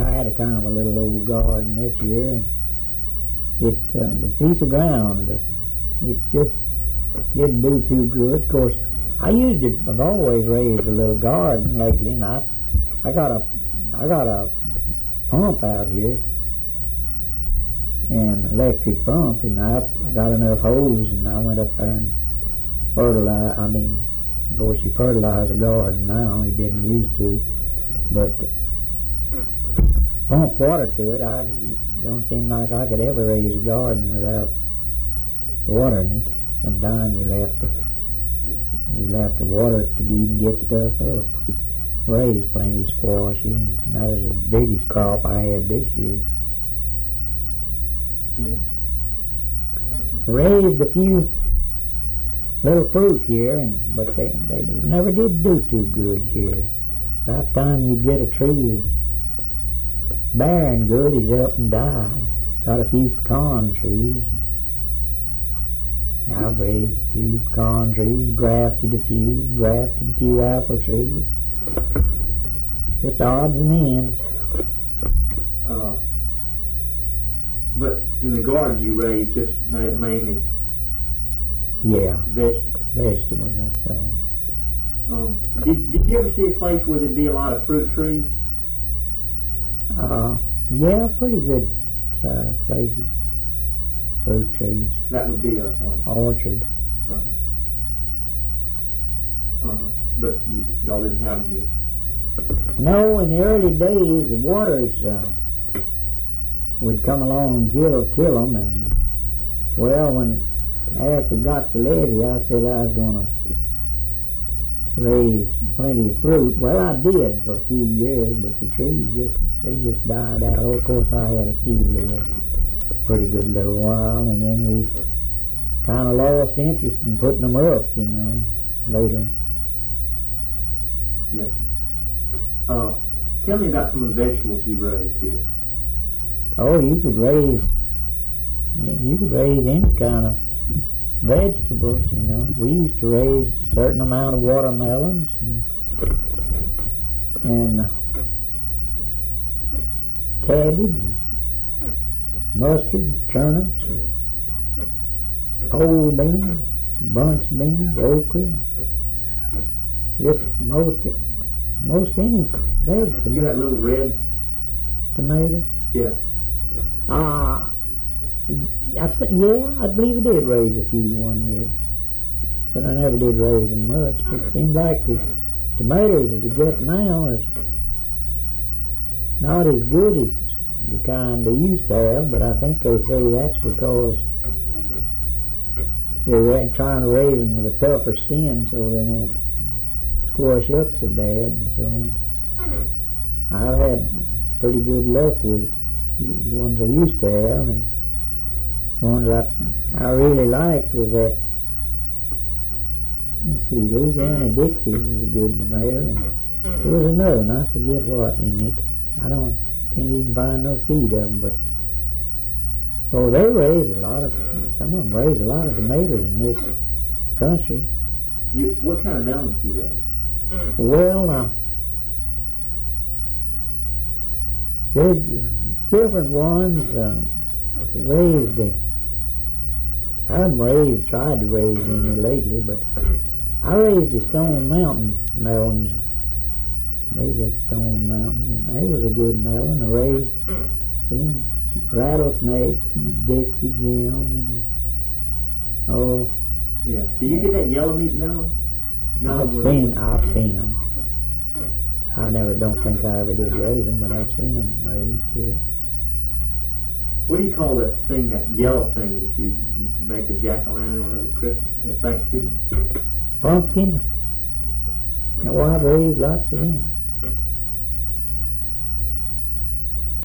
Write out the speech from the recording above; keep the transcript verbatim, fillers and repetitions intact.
I had a kind of a little old garden this year, and it, uh, the piece of ground, it just didn't do too good. Of course, I used to, I've always raised a little garden lately, and I, I got a, I got a pump out here, an electric pump, and I've got enough holes, and I went up there and fertilize, I mean, of course you fertilize a garden now, you didn't used to, but pump water to it, I don't seem like I could ever raise a garden without watering it. Sometime you'll have to, you'll have to water it to even get stuff up. Raised plenty of squash, and that was the biggest crop I had this year. Yeah. Raised a few little fruit here, and but they they never did do too good here. About time you'd get a tree that's bearing good, he's up and die. Got a few pecan trees. I've raised a few pecan trees, grafted a few, grafted a few apple trees. Just odds and ends. Uh, but in the garden you raise just ma- mainly Yeah, vegetables. vegetables, that's all. Um, did, did you ever see a place where there'd be a lot of fruit trees? Uh, yeah, pretty good sized places. Fruit trees, That would be a what? orchard. Uh-huh. Uh-huh. But you, y'all didn't have them here. No, in the early days, the waters uh, would come along and kill kill them, and well, when after got the levee, I said I was going to raise plenty of fruit. Well, I did for a few years, but the trees just they just died out. Oh, of course, I had a few live pretty good little while, and then we kind of lost interest in putting them up, you know, later. Yes, sir. Uh, tell me about some of the vegetables you raised here. Oh, you could raise, yeah, you could raise any kind of vegetables, you know. We used to raise a certain amount of watermelons and, and cabbage, and mustard, turnips, pole beans, bunch beans, okra, just most most any vegetable. You got little red. Tomatoes. Yeah. Uh, I've se- yeah, I believe I did raise a few one year, but I never did raise them much. But it seems like the tomatoes that you get now is not as good as the kind they used to have. But I think they say that's because they're ra- trying to raise them with a tougher skin so they won't squash up so bad and so on. I've had pretty good luck with the ones I used to have, and the ones I, I really liked was that, let me see, Louisiana Dixie was a good tomato, and there was another one, I forget what in it. I don't, can't even find no seed of them, but oh, they raise a lot of, some of them raise a lot of tomatoes in this country. You, what kind of melons do you raise? Well, uh, there's different ones. Uh, they raised, uh, I haven't raised, tried to raise any lately, but I raised the Stone Mountain melons. They did Stone Mountain, and they was a good melon. I raised seen rattlesnakes and Dixie Jim, and oh. Yeah. Do you get that yellow meat melon? melon I've with- seen, I've seen them. I never, don't think I ever did raise them, but I've seen them raised here. What do you call that thing, that yellow thing that you m- make a jack-o'-lantern out of at Christmas, at Thanksgiving? Pumpkin. Oh, I've raised lots of them.